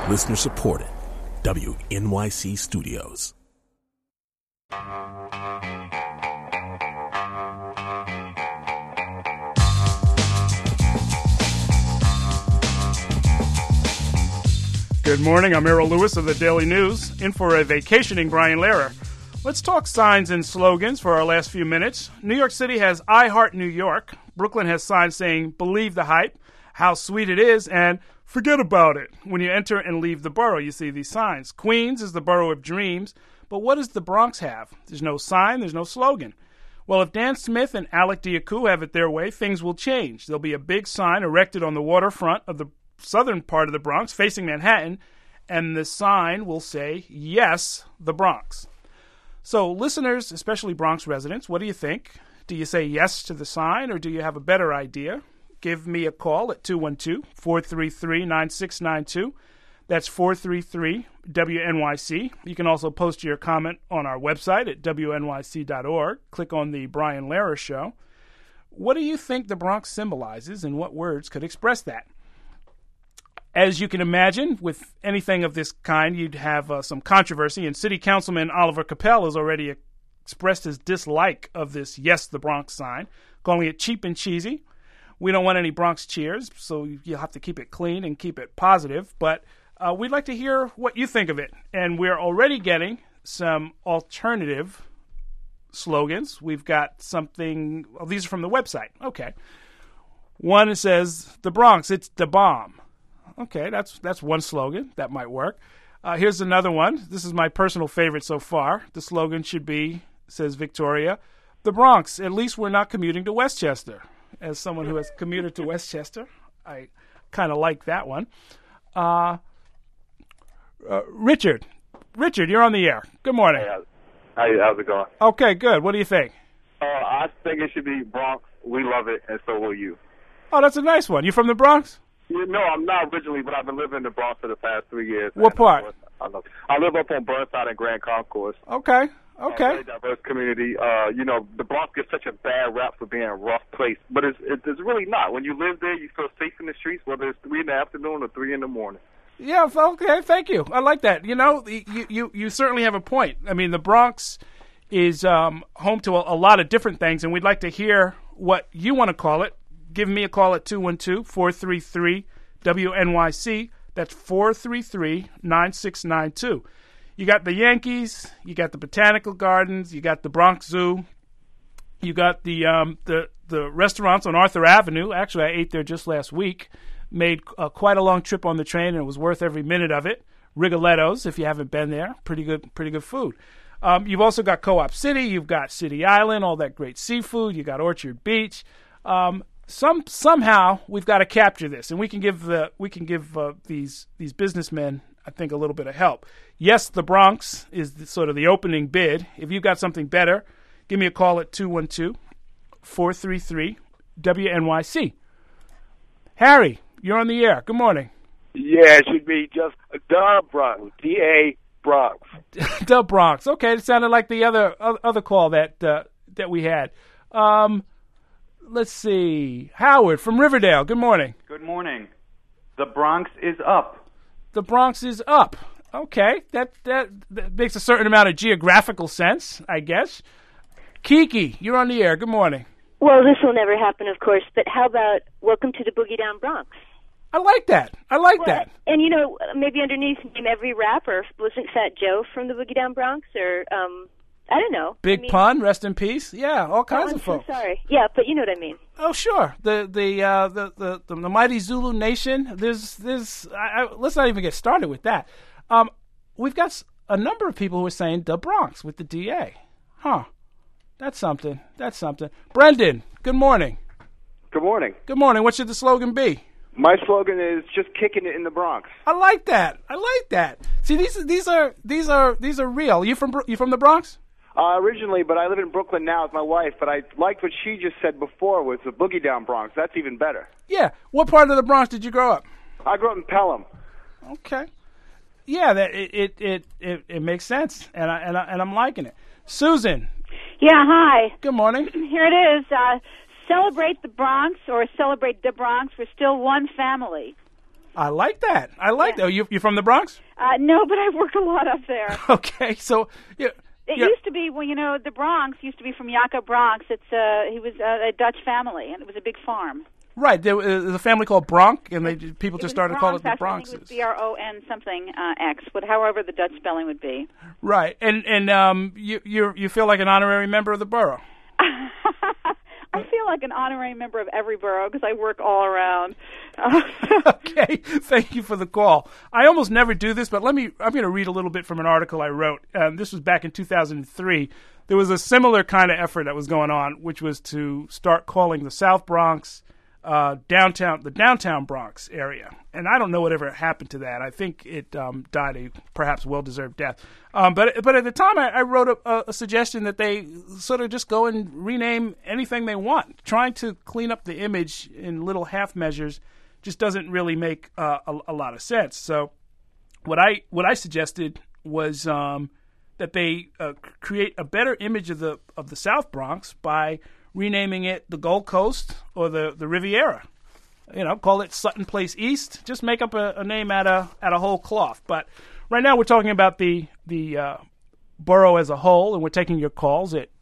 Listener supported. WNYC Studios. Good morning, I'm Errol Lewis of the Daily News, in for a vacationing Brian Lehrer. Let's talk signs and slogans for our last few minutes. New York City has I Heart New York. Brooklyn has signs saying, believe the hype, how sweet it is, and forget about it. When you enter and leave the borough, you see these signs. Queens is the borough of dreams, but what does the Bronx have? There's no sign, there's no slogan. Well, if Dan Smith and Alec Diakou have it their way, things will change. There'll be a big sign erected on the waterfront of the southern part of the Bronx, facing Manhattan, and the sign will say, yes, the Bronx. So listeners, especially Bronx residents, what do you think? Do you say yes to the sign, or do you have a better idea? Give me a call at 212-433-9692. That's 433-WNYC. You can also post your comment on our website at WNYC.org. Click on the Brian Lehrer Show. What do you think the Bronx symbolizes, and what words could express that? As you can imagine, with anything of this kind, you'd have some controversy, and City Councilman Oliver Capel has already expressed his dislike of this Yes, the Bronx sign, calling it cheap and cheesy. We don't want any Bronx cheers, so you'll have to keep it clean and keep it positive, but we'd like to hear what you think of it, and we're already getting some alternative slogans. We've got something, well, these are from the website. Okay. One says, the Bronx, it's the bomb. Okay, that's one slogan. That might work. Here's another one. This is my personal favorite so far. The slogan should be, says Victoria, the Bronx, at least we're not commuting to Westchester. As someone who has commuted to Westchester, I kind of like that one. Richard, you're on the air. Good morning. Hey, how's it going? Okay, good. What do you think? I think it should be Bronx, we love it, and so will you. Oh, that's a nice one. You from the Bronx? No, I'm not originally, but I've been living in the Bronx for the past 3 years. What part? I live up on Burnside and Grand Concourse. Okay. Very diverse community. The Bronx gets such a bad rap for being a rough place, but it's really not. When you live there, you feel safe in the streets, whether it's 3 in the afternoon or 3 in the morning. Yeah, okay, thank you. I like that. You know, you certainly have a point. I mean, the Bronx is home to a lot of different things, and we'd like to hear what you want to call it. Give me a call at 212-433-WNYC. That's 433-9692. You got the Yankees, you got the Botanical Gardens, you got the Bronx Zoo, you got the restaurants on Arthur Avenue. Actually, I ate there just last week. Made quite a long trip on the train, and it was worth every minute of it. Rigoletto's, if you haven't been there, pretty good food. You've also got Co-op City, you've got City Island, all that great seafood. You got Orchard Beach. Somehow we've got to capture this, and we can give these businessmen, I think, a little bit of help. Yes, the Bronx is sort of the opening bid. If you've got something better, give me a call at 212-433-WNYC. Harry, you're on the air. Good morning. Yeah, it should be just the Bronx, D-A Bronx. The Bronx. Okay, it sounded like the other call that we had. Let's see. Howard from Riverdale. Good morning. Good morning. The Bronx is up. The Bronx is up. Okay. That makes a certain amount of geographical sense, I guess. Kiki, you're on the air. Good morning. Well, this will never happen, of course, but how about welcome to the Boogie Down Bronx? I like that. That. And, maybe underneath name every rapper. Wasn't Fat Joe from the Boogie Down Bronx? Or, I don't know. Big Pun, rest in peace. Yeah, all kinds of folks. So sorry. Yeah, but you know what I mean. Oh, sure. The mighty Zulu Nation. Let's not even get started with that. We've got a number of people who are saying the Bronx with the DA. Huh. That's something. Brendan, good morning. Good morning. Good morning. What should the slogan be? My slogan is just kicking it in the Bronx. I like that. See, these are real. You from the Bronx? Originally, but I live in Brooklyn now with my wife. But I liked what she just said before was the Boogie Down Bronx. That's even better. Yeah. What part of the Bronx did you grow up? I grew up in Pelham. Okay. Yeah, it makes sense, and I'm liking it. Susan. Yeah. Hi. Good morning. Here it is. Celebrate the Bronx or celebrate the Bronx. We're still one family. I like that. That. You from the Bronx? No, but I've worked a lot up there. Okay, so It used to be, well, the Bronx used to be from Jacob Bronx. He was a Dutch family, and it was a big farm. Right, there was a family called Bronx, and people just started to call it the Bronxes. Bronxes. I think it was B-R-O-N something X, however the Dutch spelling would be. Right, and you feel like an honorary member of the borough. I feel like an honorary member of every borough because I work all around. Okay, thank you for the call. I almost never do this, but I'm going to read a little bit from an article I wrote. This was back in 2003. There was a similar kind of effort that was going on, which was to start calling the South Bronx the downtown Bronx area. And I don't know whatever happened to that. I think it died a perhaps well-deserved death. But at the time, I wrote a suggestion that they sort of just go and rename anything they want. Trying to clean up the image in little half measures just doesn't really make a lot of sense. So what I suggested was that they create a better image of the South Bronx by renaming it the Gold Coast or the Riviera. Call it Sutton Place East. Just make up a name out of whole cloth. But right now we're talking about the borough as a whole, and we're taking your calls at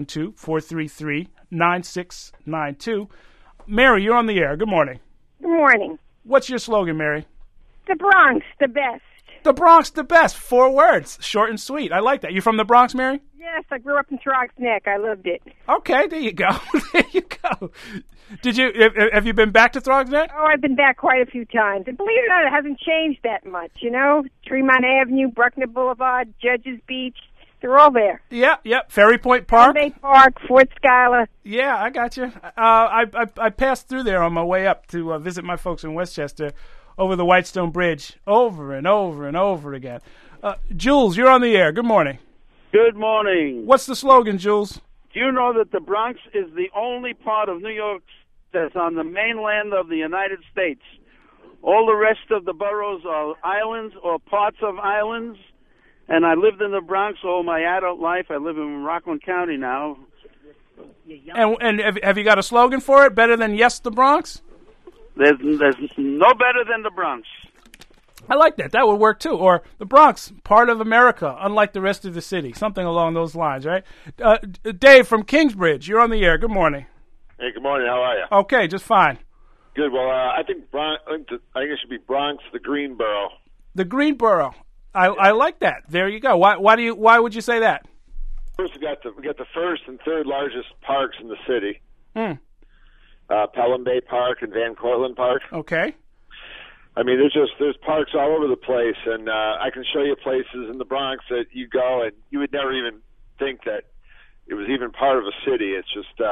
212-433-9692. Mary, you're on the air. Good morning. Good morning. What's your slogan, Mary? The Bronx, the best. The Bronx, the best. 4 words. Short and sweet. I like that. You from the Bronx, Mary? Yes, I grew up in Throgs Neck. I loved it. Okay, there you go. There you go. Have you been back to Throgs Neck? Oh, I've been back quite a few times. And believe it or not, it hasn't changed that much, Tremont Avenue, Bruckner Boulevard, Judges Beach, they're all there. Yeah. Ferry Point Park. Bay Park, Fort Schuyler. Yeah, I got you. I passed through there on my way up to visit my folks in Westchester over the Whitestone Bridge over and over and over again. Jules, you're on the air. Good morning. Good morning. What's the slogan, Jules? Do you know that the Bronx is the only part of New York that's on the mainland of the United States? All the rest of the boroughs are islands or parts of islands. And I lived in the Bronx all my adult life. I live in Rockland County now. And have you got a slogan for it? Better than Yes, the Bronx? There's no better than the Bronx. I like that. That would work, too. Or the Bronx, part of America, unlike the rest of the city. Something along those lines, right? Dave from Kingsbridge, you're on the air. Good morning. Hey, good morning. How are you? Okay, just fine. Good. Well, I think it should be Bronx, the Green Borough. The Green Borough. I like that. There you go. Why would you say that? First, we got the first and third largest parks in the city. Pelham Bay Park and Van Cortlandt Park. Okay. I mean, there's parks all over the place, and I can show you places in the Bronx that you go and you would never even think that it was even part of a city. It's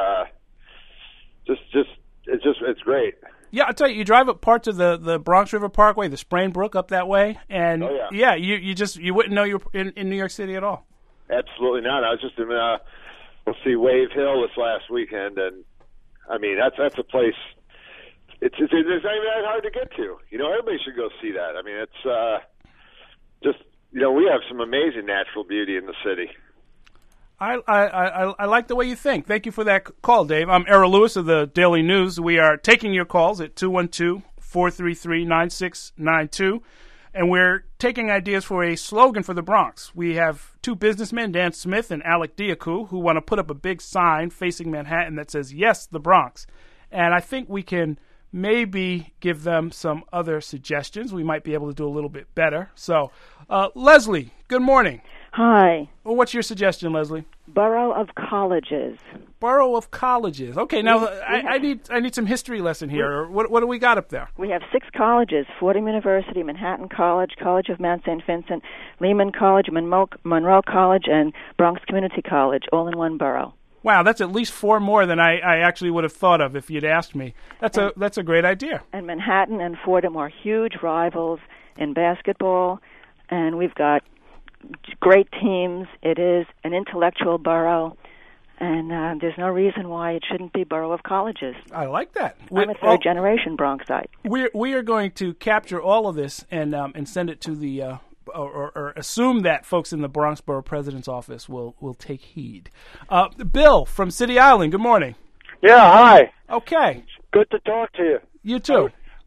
it's great. Yeah, I'll tell you drive up parts of the Bronx River Parkway, the Sprain Brook up that way, and you wouldn't know you're in New York City at all. Absolutely not. I was just in Wave Hill this last weekend, and I mean that's a place. It's not even that hard to get to. Everybody should go see that. I mean, it's we have some amazing natural beauty in the city. I like the way you think. Thank you for that call, Dave. I'm Errol Lewis of the Daily News. We are taking your calls at 212-433-9692, and we're taking ideas for a slogan for the Bronx. We have 2 businessmen, Dan Smith and Alec Diakou, who want to put up a big sign facing Manhattan that says, Yes, the Bronx. And I think we can maybe give them some other suggestions. We might be able to do a little bit better. So, Leslie, good morning. Hi. Well, what's your suggestion, Leslie? Borough of Colleges. Borough of Colleges. Okay, now I need some history lesson here. What do we got up there? We have 6 colleges: Fordham University, Manhattan College, College of Mount St. Vincent, Lehman College, Monroe College, and Bronx Community College, all in one borough. Wow, that's at least 4 more than I actually would have thought of if you'd asked me. That's a great idea. And Manhattan and Fordham are huge rivals in basketball, and we've got great teams. It is an intellectual borough, and there's no reason why it shouldn't be Borough of Colleges. I like that. I'm a third-generation Bronxite. We are going to capture all of this and send it to the or assume that folks in the Bronx Borough President's office will take heed. Bill from City Island, good morning. Yeah, hi. Okay. Good to talk to you. You too.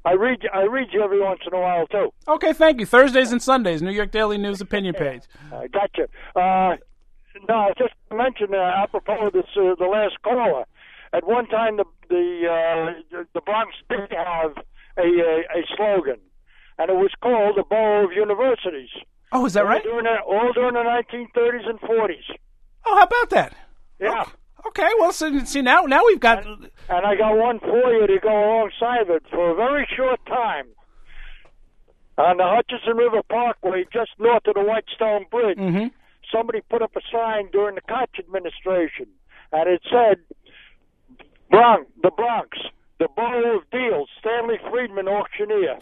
I read you every once in a while too. Okay, thank you. Thursdays and Sundays, New York Daily News opinion page. I gotcha. No, just to mention apropos of this, the last caller. At one time, the Bronx did have a slogan, and it was called the Borough of Universities. Oh, is that right? All during the 1930s and 40s. Oh, how about that? Yeah. Okay, well, see now we've got... And I got one for you to go alongside of it for a very short time. On the Hutchinson River Parkway, just north of the Whitestone Bridge, somebody put up a sign during the Koch administration, and it said, the Bronx, the Borough of Deals, Stanley Friedman, auctioneer.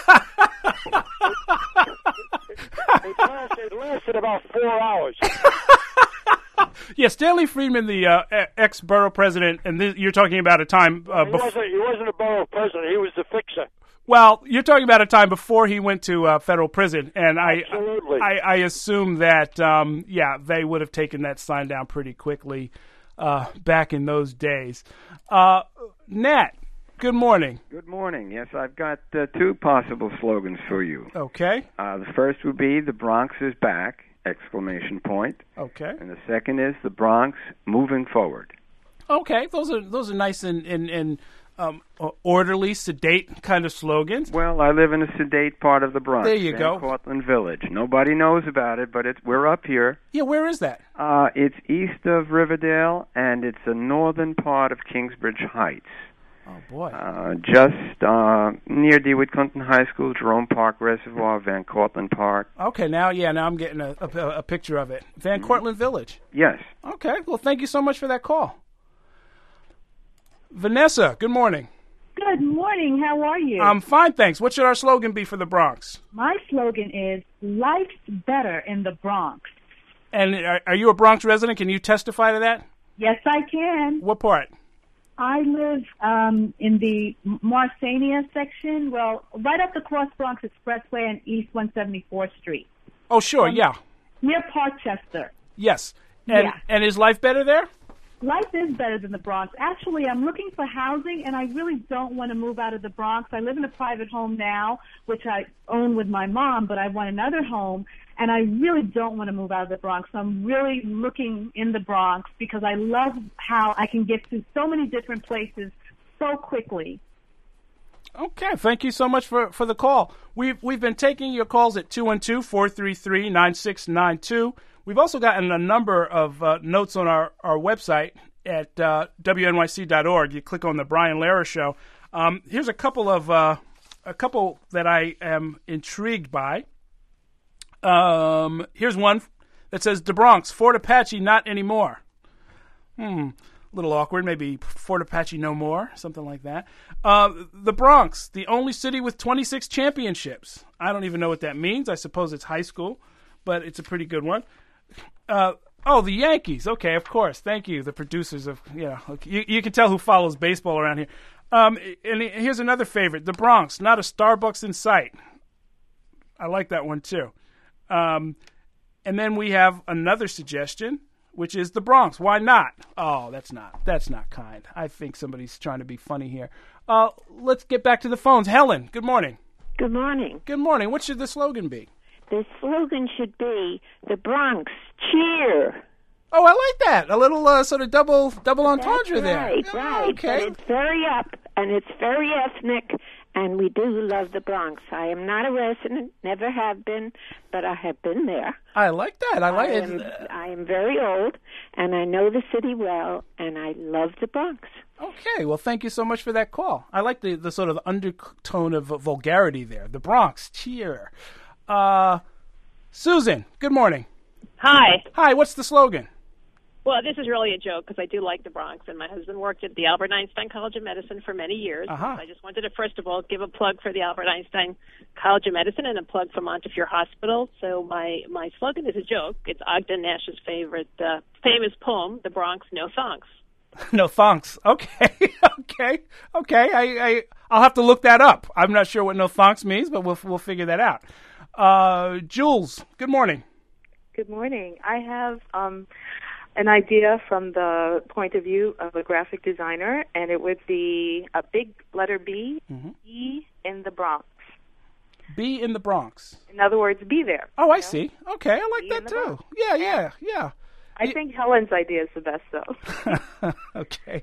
It lasted about 4 hours. Yeah, Stanley Friedman, the ex-borough president, and you're talking about a time... He wasn't a borough president. He was the fixer. Well, you're talking about a time before he went to federal prison, and I assume that, they would have taken that sign down pretty quickly back in those days. Nat, good morning. Good morning. Yes, I've got two possible slogans for you. Okay. The first would be, "The Bronx is back!" ! Okay. And the second is, "The Bronx moving forward!" Okay, those are nice and orderly, sedate kind of slogans. Well, I live in a sedate part of the Bronx. There you go. Cortlandt Village. Nobody knows about it, but we're up here. Yeah, where is that? It's east of Riverdale, and it's the northern part of Kingsbridge Heights. Oh, boy. Just near DeWitt Clinton High School, Jerome Park Reservoir, Van Cortlandt Park. Okay, now I'm getting a picture of it. Van Cortlandt Village. Yes. Okay, well, thank you so much for that call. Vanessa, good morning. Good morning. How are you? I'm fine, thanks. What should our slogan be for the Bronx? My slogan is, "Life's better in the Bronx." And are you a Bronx resident? Can you testify to that? Yes, I can. What part? I live in the Marsania section, right up the Cross Bronx Expressway on East 174th Street. Oh, sure, yeah. Near Parkchester. Yes. And is life better there? Life is better than the Bronx. Actually, I'm looking for housing, and I really don't want to move out of the Bronx. I live in a private home now, which I own with my mom, but I want another home, and I really don't want to move out of the Bronx. So I'm really looking in the Bronx because I love how I can get to so many different places so quickly. Okay, thank you so much for the call. We've been taking your calls at 212-433-9692. We've also gotten a number of notes on our website at WNYC.org. You click on the Brian Lehrer Show. Here's a couple that I am intrigued by. Here's one that says, "The Bronx, Fort Apache, not anymore." A little awkward. Maybe Fort Apache no more, something like that. The Bronx, the only city with 26 championships. I don't even know what that means. I suppose it's high school, but it's a pretty good one. The Yankees. Okay, of course. Thank you, the producers of, you can tell who follows baseball around here. And here's another favorite. The Bronx, not a Starbucks in sight. I like that one, too. And then we have another suggestion, which is the Bronx. Why not? Oh, that's not kind. I think somebody's trying to be funny here. Let's get back to the phones. Helen, good morning. Good morning. Good morning. What should the slogan be? The slogan should be, "The Bronx, cheer." Oh, I like that. A little sort of double entendre there. Right. Okay. But it's very up, and it's very ethnic, and we do love the Bronx. I am not a resident, never have been, but I have been there. I like that. I am very old, and I know the city well, and I love the Bronx. Okay, well, thank you so much for that call. I like the sort of undertone of vulgarity there. The Bronx, cheer. Susan, good morning. Hi. Hi, what's the slogan? Well, this is really a joke because I do like the Bronx, and my husband worked at the Albert Einstein College of Medicine for many years. Uh-huh. I just wanted to, first of all, give a plug for the Albert Einstein College of Medicine and a plug for Montefiore Hospital. So my slogan is a joke. It's Ogden Nash's favorite famous poem, "The Bronx, No Thonks." No thonks. Okay. I'll have to look that up. I'm not sure what no thonks means, but we'll figure that out. Jules, good morning. Good morning. I have an idea from the point of view of a graphic designer, and it would be a big letter B, E in Bronx. Be in the Bronx. In other words, be there. Oh, I see. Okay, I like that too. Yeah. I think Helen's idea is the best, though. Okay.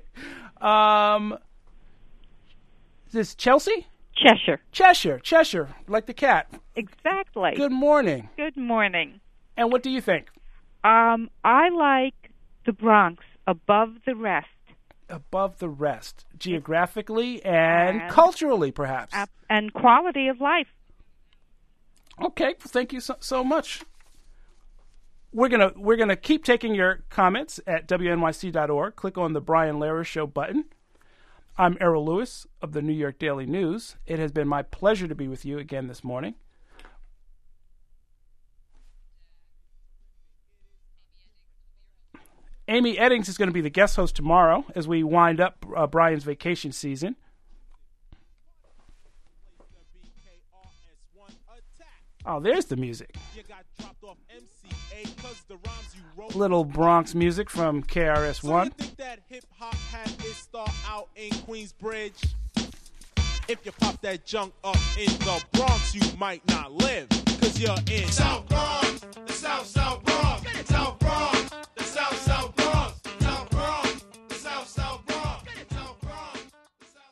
Is this Chelsea? Cheshire, like the cat. Exactly. Good morning. Good morning. And what do you think? I like the Bronx above the rest. Above the rest, geographically and culturally, perhaps. And quality of life. Okay, thank you so much. We're gonna keep taking your comments at WNYC.org. Click on the Brian Lehrer Show button. I'm Errol Lewis of the New York Daily News. It has been my pleasure to be with you again this morning. Amy Eddings is going to be the guest host tomorrow as we wind up Brian's vacation season. Oh, there's the music. Little Bronx music from KRS-One. So you think that hip-hop had its start out in Queensbridge? If you pop that junk up in the Bronx, you might not live, 'cause you're in South Bronx, the South Bronx.